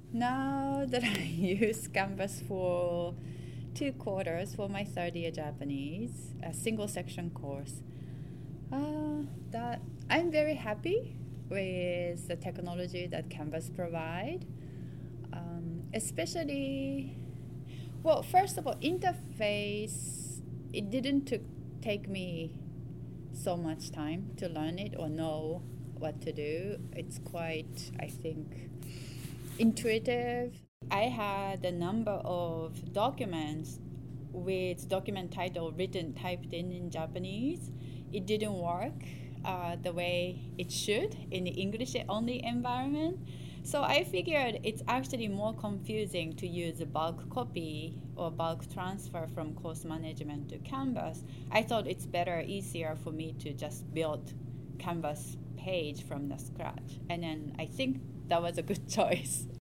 Now that I use Canvas for 2 quarters for my third year Japanese, a single section course, that I'm very happy with the technology that Canvas provide. Especially, well, first of all, interface. It didn't take me so much time to learn it or know what to do. It's quite, I think, intuitive. I had a number of documents with document title written typed in Japanese. It didn't work the way it should in the English only environment. So I figured it's actually more confusing to use a bulk copy or bulk transfer from course management to Canvas. I thought it's better, easier for me to just build Canvas page from the scratch. And then I think that was a good choice.